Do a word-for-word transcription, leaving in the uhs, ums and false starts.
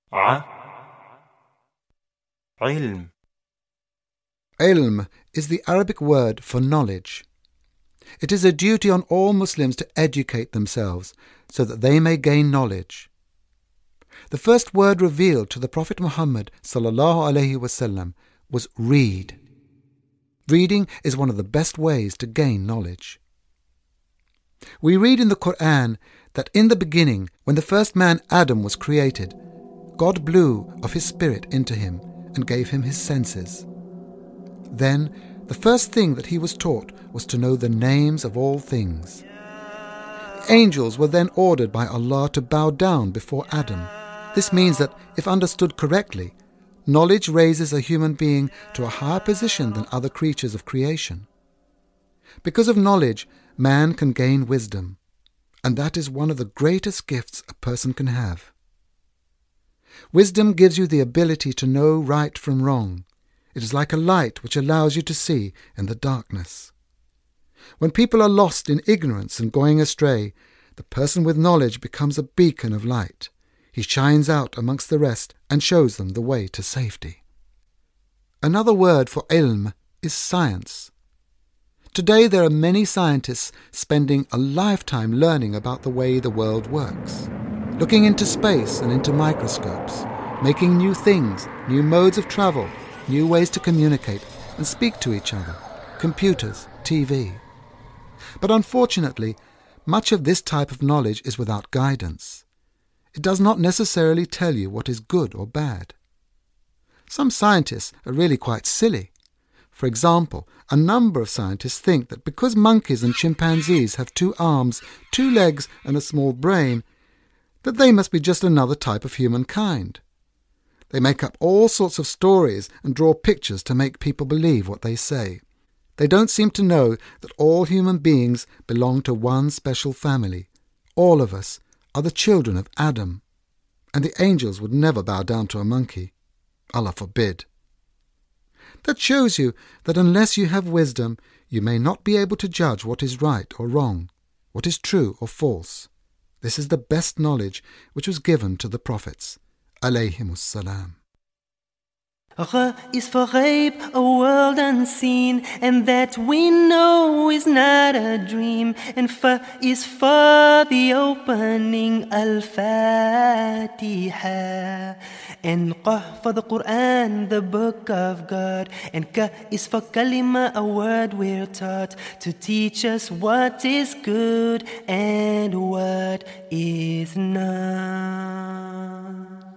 ع علم. Ilm is the Arabic word for knowledge. It is a duty on all Muslims to educate themselves so that they may gain knowledge. The first word revealed to the Prophet Muhammad sallallahu alaihi wasallam was read. Reading is one of the best ways to gain knowledge. We read in the Quran that in the beginning, when the first man Adam was created, God blew of his spirit into him and gave him his senses. Then the first thing that he was taught was to know the names of all things. The angels were then ordered by Allah to bow down before Adam. This means that, if understood correctly, knowledge raises a human being to a higher position than other creatures of creation. Because of knowledge, man can gain wisdom, and that is one of the greatest gifts a person can have. Wisdom gives you the ability to know right from wrong. It is like a light which allows you to see in the darkness. When people are lost in ignorance and going astray, the person with knowledge becomes a beacon of light. He shines out amongst the rest and shows them the way to safety. Another word for ilm is science. Today there are many scientists spending a lifetime learning about the way the world works, looking into space and into microscopes, making new things, new modes of travel, new ways to communicate and speak to each other, computers, T V. But unfortunately, much of this type of knowledge is without guidance. It does not necessarily tell you what is good or bad. Some scientists are really quite silly. For example, a number of scientists think that because monkeys and chimpanzees have two arms, two legs and a small brain, that they must be just another type of humankind. They make up all sorts of stories and draw pictures to make people believe what they say. They don't seem to know that all human beings belong to one special family. All of us are the children of Adam, and the angels would never bow down to a monkey. Allah forbid. That shows you that unless you have wisdom, you may not be able to judge what is right or wrong, what is true or false. This is the best knowledge which was given to the prophets, alayhimus salam. Gha is for ghaib, a world unseen, and that we know is not a dream. And Fa is for the opening, Al-Fatiha. And Qah for the Quran, the book of God. And Ka is for Kalima, a word we're taught to teach us what is good and what is not.